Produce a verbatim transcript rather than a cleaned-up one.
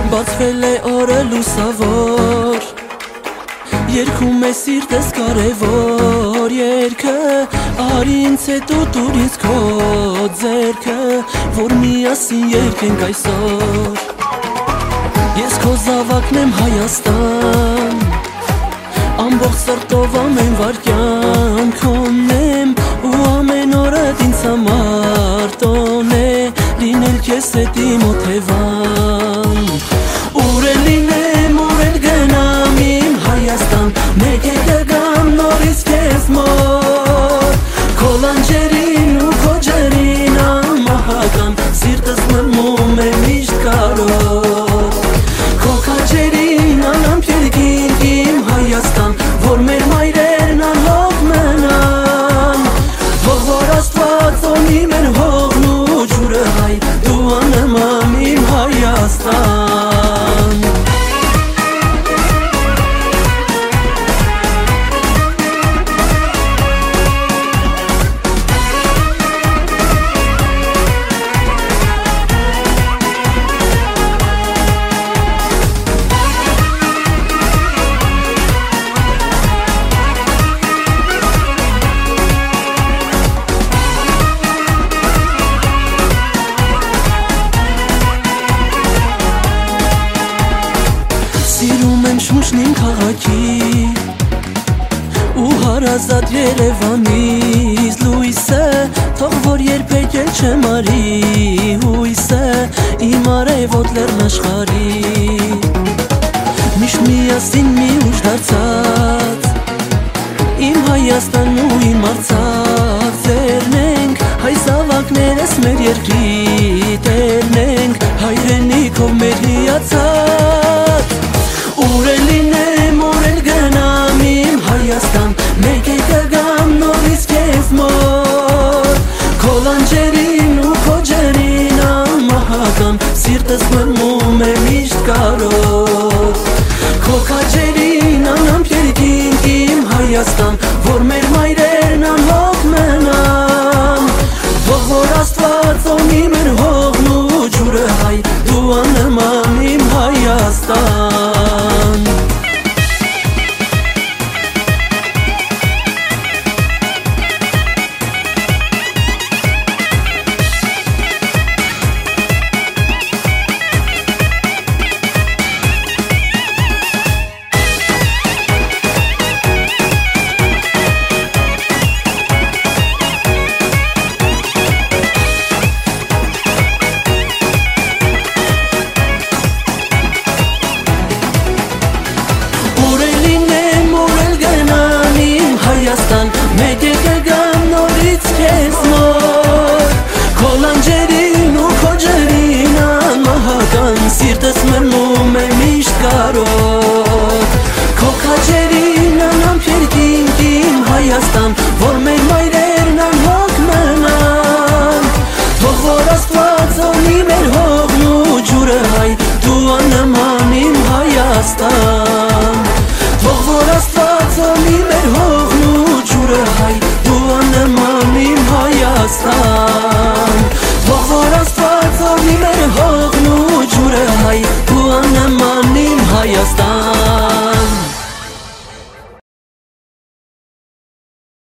Բացվել է օրը լուսավոր, երգում է սիրտս կարևոր երգը, արի ինձ հետ ու տուր ինձ քո ձեռքը, որ միասին երգենք այսօր։ Ես քո զավակն եմ Հայաստան, ամբողջ սրտով ամեն վայրկյան քոնն եմ, ու ամեն օրդ ինձ համար տոն է, լինել քեզ հետ իմ օթևան։ Ուր էլ լինեմ, ուր էլ գնամ իմ Հայաստան, մեկ է կգամ նորից քեզ մոտ, քո լանջերին ու քո ջերին անմահական, սիրտս մրմում է միշտ կարոտ, քո քաջերին անամպ երկինք իմ Հայաստան, որ մեր մայրերն անհոգ մնան, թող որ Աստված օնի մեր հողն ու ջուրը հայ, դու աննման իմ Հայաստան։ Սիրում եմ շունչն իմ քաղաքի ու հարազատ Երևանից լույսը, թող որ երբեք էլ չմարի հույսը իմ արևոտ լեռն աշխարհի, միշտ միասին մի ուժ դարձած իմ Հայաստանն ու իմ Արցախ ձերն ենք, հայ զավակներս մեր երկրի տերն ենք, հայրենիքով մեր հիացած։ Ուր էլ լինեմ, ուր էլ գնամ իմ Հայաստան, մեկ է կգամ նորից քեզ մոտ, քո լանջերին ու քո ջերին անմահական, սիրտս մրմում է միշտ կարոտ, քո քաջերին անամպ երկինք իմ Հայաստան, որ մեր մայրերն անհոգ մնան, թող որ Աստված օնի մեր հողն ու ջուրը հայ, դու աննման իմ Հայաստան։ Մեկ է կգամ նորից քեզ մոտ, քո լանջերին ու քո ջերին անմահական, սիրտս մրմում է միշտ կարոտ, քո քաջերին անամպ երկինք իմ Հայաստան, որ մեր մայրերն անհոգ մնան, թող որ Աստված օնի մեր հողն ու ջուրը հայ, դու աննման իմ Հայաստան, թող որ Աստված օնի մեր հողն ու ջուրը հայ, դու աննման իմ Հայաստան, թող որ Աստված օնի մեր հողն ու ջուրը հայ, դու աննման իմ Հայաստան։